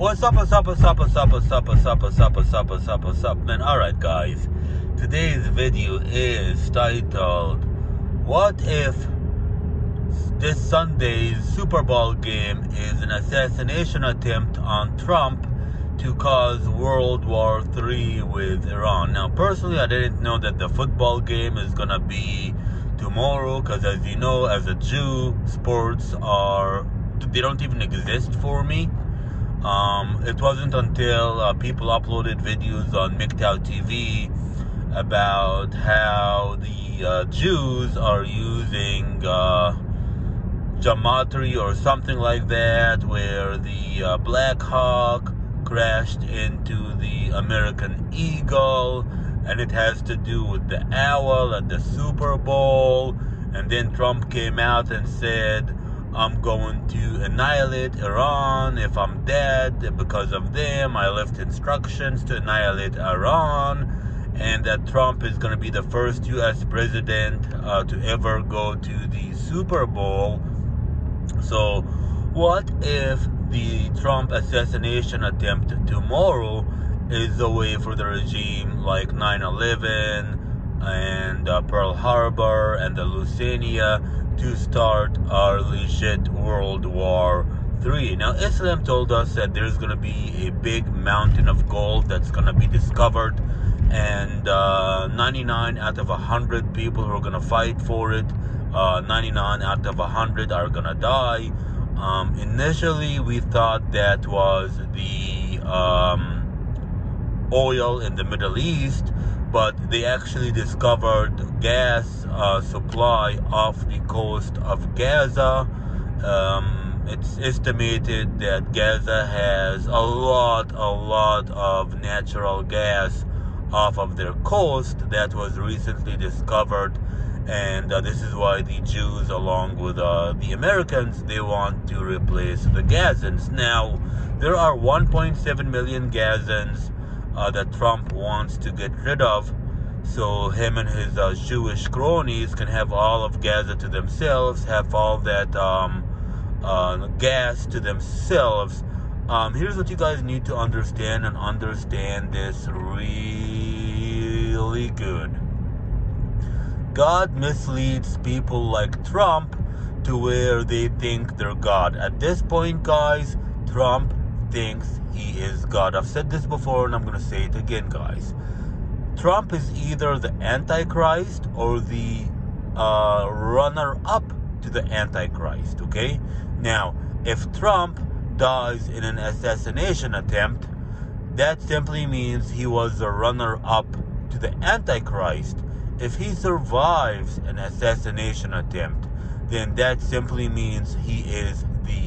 What's up, man? Alright, guys. Today's video is titled, What if this Sunday's Super Bowl game is an assassination attempt on Trump to cause World War III with Iran? Now, personally, I didn't know that the football game is gonna be tomorrow, because as you know, as a Jew, sports they don't even exist for me. It wasn't until people uploaded videos on MGTOW TV about how the Jews are using gematria or something like that, where the Black Hawk crashed into the American Eagle, and it has to do with the owl at the Super Bowl. And then Trump came out and said, I'm going to annihilate Iran if I'm dead because of them. I left instructions to annihilate Iran. And that Trump is going to be the first U.S. president to ever go to the Super Bowl. So what if the Trump assassination attempt tomorrow is a way for the regime like 9/11 and Pearl Harbor and the Lusitania to start our legit World War III? Now, Islam told us that there's going to be a big mountain of gold that's going to be discovered, and 99 out of 100 people who are going to fight for it, 99 out of 100 are going to die. Initially, we thought that was the oil in the Middle East, but they actually discovered gas supply off the coast of Gaza. It's estimated that Gaza has a lot of natural gas off of their coast that was recently discovered. And this is why the Jews, along with the Americans, they want to replace the Gazans. Now, there are 1.7 million Gazans that Trump wants to get rid of, so him and his Jewish cronies can have all of Gaza to themselves, have all that gas to themselves. Here's what you guys need to understand, and understand this really good. God misleads people like Trump to where they think they're God. At this point, guys, Trump thinks he is God. I've said this before, and I'm going to say it again, guys. Trump is either the Antichrist or the runner-up to the Antichrist, okay? Now, if Trump dies in an assassination attempt, that simply means he was the runner-up to the Antichrist. If he survives an assassination attempt, then that simply means he is the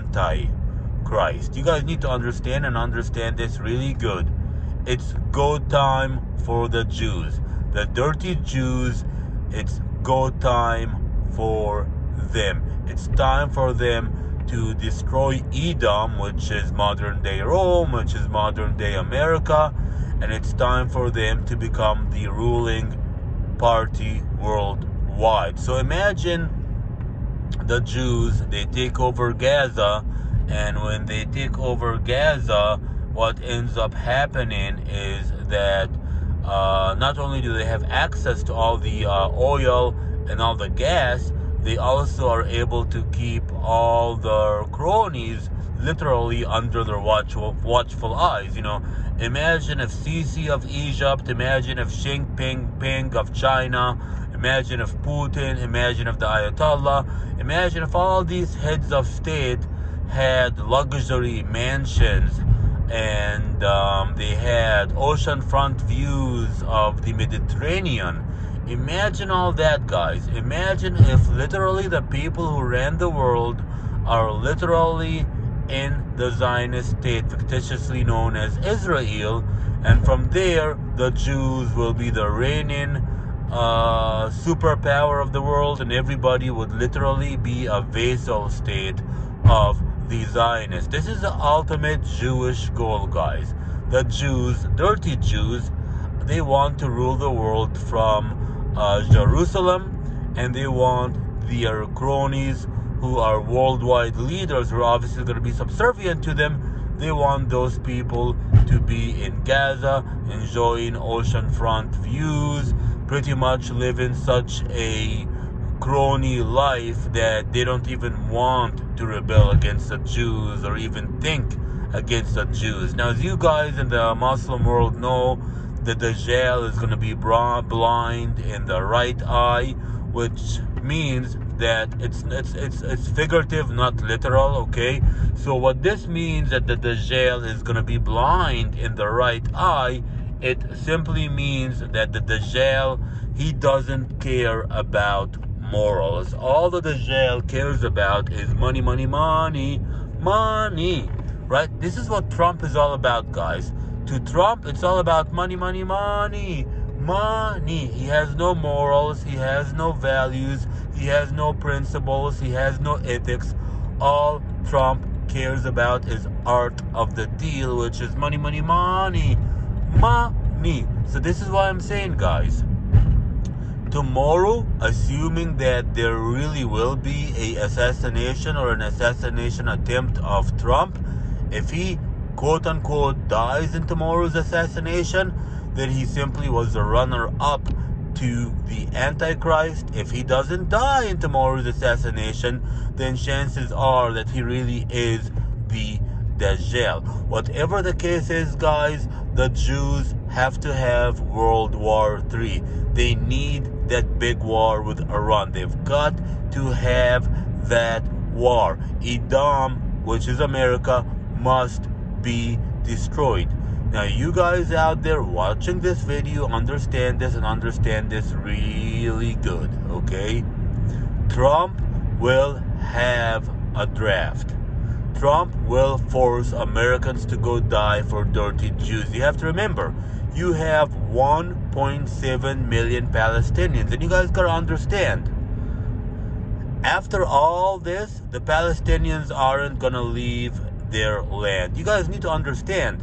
Antichrist. You guys need to understand this really good. It's go time for the Jews. The dirty Jews, it's go time for them. It's time for them to destroy Edom, which is modern day Rome, which is modern day America, and it's time for them to become the ruling party worldwide. So imagine the Jews, they take over Gaza, and when they take over Gaza, what ends up happening is that not only do they have access to all the oil and all the gas, they also are able to keep all their cronies literally under their watchful eyes. You know, imagine if Sisi of Egypt, imagine if Xi Jinping of China, imagine if Putin, imagine if the Ayatollah, imagine if all these heads of state had luxury mansions and they had oceanfront views of the Mediterranean. Imagine all that, guys. Imagine if literally the people who ran the world are literally in the Zionist state, fictitiously known as Israel, and from there the Jews will be the reigning superpower of the world, and everybody would literally be a vassal state of the Zionists. This is the ultimate Jewish goal, guys. The Jews, dirty Jews, they want to rule the world from Jerusalem, and they want their cronies who are worldwide leaders, who are obviously going to be subservient to them, They want those people to be in Gaza, enjoying oceanfront views, pretty much living such a crony life that they don't even want to rebel against the Jews or even think against the Jews. Now, as you guys in the Muslim world know, the Dajjal is going to be blind in the right eye, which means that it's figurative, not literal, okay? So what this means that the Dajjal is going to be blind in the right eye, it simply means that the Dajjal, he doesn't care about morals. All the Dajjal cares about is money, money, money, money, right? This is what Trump is all about, guys. To Trump, it's all about money, money, money, money. He has no morals, he has no values, he has no principles, he has no ethics. All Trump cares about is art of the deal, which is money, money, money, money. So this is what I'm saying, guys. Tomorrow, assuming that there really will be an assassination or an assassination attempt of Trump, if he quote-unquote dies in tomorrow's assassination, then he simply was the runner-up to the Antichrist. If he doesn't die in tomorrow's assassination, then chances are that he really is the Dajjal. Whatever the case is, guys, the Jews have to have World War III. They need that big war with Iran. They've got to have that war. Edom, which is America, must be destroyed. Now, you guys out there watching this video understand this and understand this really good, okay? Trump will have a draft. Trump will force Americans to go die for dirty Jews. You have to remember, you have 1.7 million Palestinians, and you guys gotta understand, after all this, the Palestinians aren't gonna leave their land. You guys need to understand,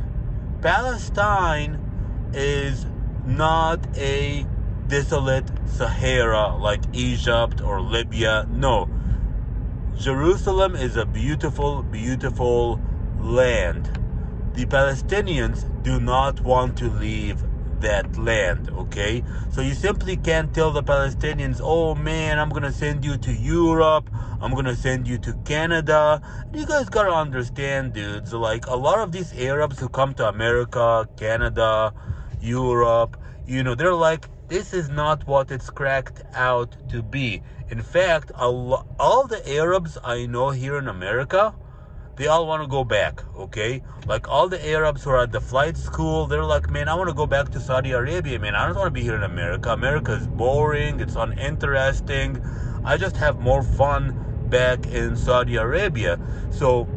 Palestine is not a desolate Sahara like Egypt or Libya. No. Jerusalem is a beautiful, beautiful land. The Palestinians do not want to leave that land, okay? So you simply can't tell the Palestinians, oh man, I'm gonna send you to Europe, I'm gonna send you to Canada. You guys gotta understand, dudes, like a lot of these Arabs who come to America, Canada, Europe, you know, they're like, this is not what it's cracked out to be. In fact, all the Arabs I know here in America, they all want to go back, okay? Like all the Arabs who are at the flight school, they're like, man, I want to go back to Saudi Arabia, man. I don't want to be here in America. America is boring. It's uninteresting. I just have more fun back in Saudi Arabia. So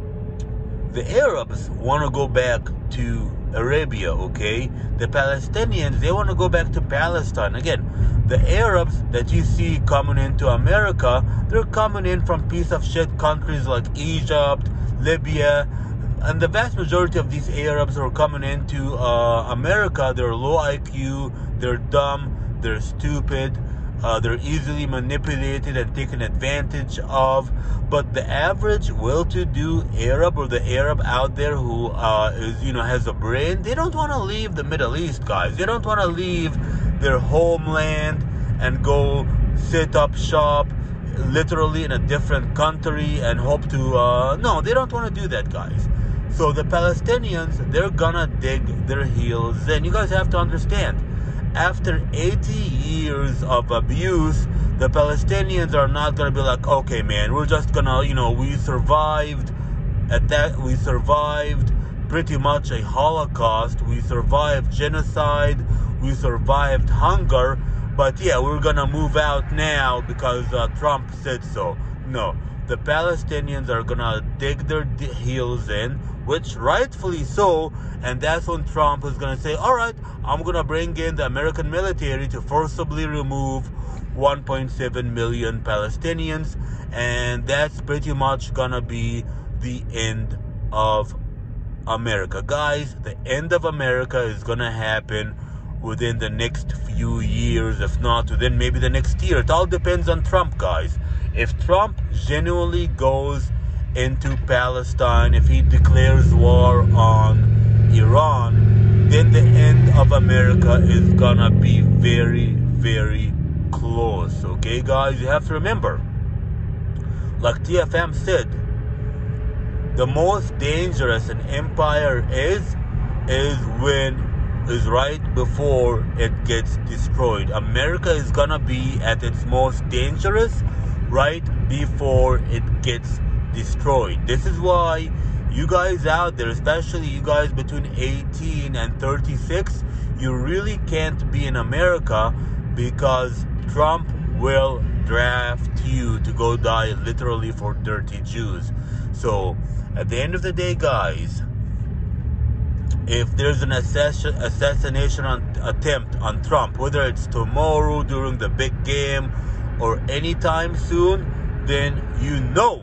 the Arabs want to go back to Arabia, okay? The Palestinians, they want to go back to Palestine. Again, the Arabs that you see coming into America, they're coming in from piece of shit countries like Egypt, Libya, and the vast majority of these Arabs who are coming into America, they're low IQ, they're dumb, they're stupid, they're easily manipulated and taken advantage of. But the average well-to-do Arab, or the Arab out there who has a brain, they don't want to leave the Middle East, guys. They don't want to leave their homeland and go set up shop literally in a different country and hope to no, they don't want to do that, guys. So the Palestinians, they're gonna dig their heels in. You guys have to understand, after 80 years of abuse, the Palestinians are not gonna be like, okay man, we're just gonna, we survived we survived pretty much a Holocaust, we survived genocide, we survived hunger, but yeah, we're gonna move out now because Trump said so. No, the Palestinians are gonna dig their heels in, which rightfully so, and that's when Trump is gonna say, all right, I'm gonna bring in the American military to forcibly remove 1.7 million Palestinians, and that's pretty much gonna be the end of America. Guys, the end of America is gonna happen within the next few years, if not within maybe the next year. It all depends on Trump, guys. If Trump genuinely goes into Palestine, if he declares war on Iran, then the end of America is gonna be very, very close. Okay, guys, you have to remember, like TFM said, the most dangerous an empire is right before it gets destroyed. America is gonna be at its most dangerous right before it gets destroyed. This is why you guys out there, especially you guys between 18 and 36, you really can't be in America, because Trump will draft you to go die literally for dirty Jews. So at the end of the day, guys, if there's an assassination attempt on Trump, whether it's tomorrow during the big game or anytime soon, then you know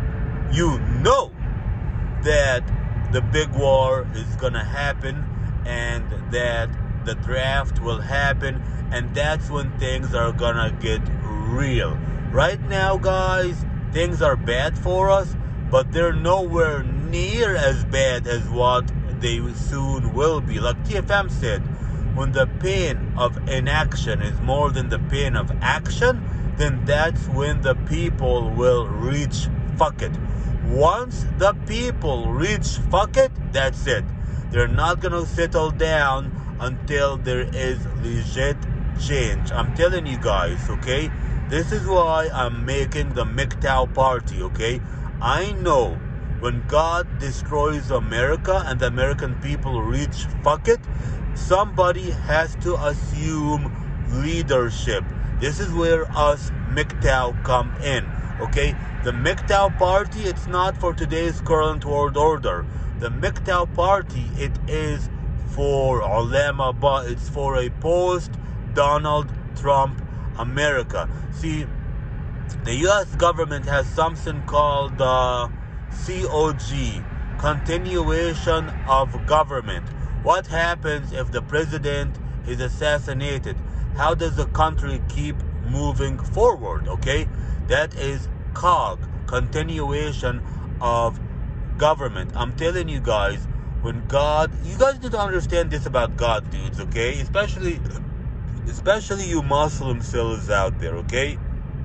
that the big war is gonna happen, and that the draft will happen, and that's when things are gonna get real. Right now, guys, things are bad for us, but they're nowhere near as bad as what they soon will be. Like TFM said, when the pain of inaction is more than the pain of action, then that's when the people will reach fuck it. Once the people reach fuck it, that's it. They're not gonna settle down until there is legit change. I'm telling you guys, okay? This is why I'm making the MGTOW party, okay? I know when God destroys America and the American people reach fuck it, somebody has to assume leadership. This is where us MGTOW come in, okay? The MGTOW party, it's not for today's current world order. The MGTOW party, it is for ulama, but it's for a post-Donald Trump America. See, the U.S. government has something called COG, continuation of government. What happens if the president is assassinated? How does the country keep moving forward? Okay, that is COG, continuation of government. I'm telling you guys, when God, you guys need to understand this about God, dudes, okay? Especially you Muslim sellers out there, okay?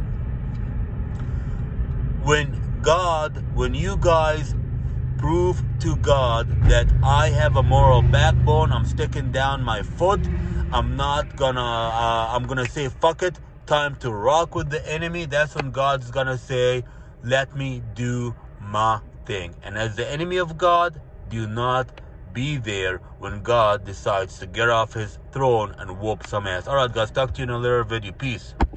When you guys prove to God that I have a moral backbone, I'm sticking down my foot, I'm gonna say fuck it, time to rock with the enemy, that's when God's gonna say, let me do my thing. And as the enemy of God, do not be there when God decides to get off his throne and whoop some ass. Alright guys, talk to you in a later video. Peace.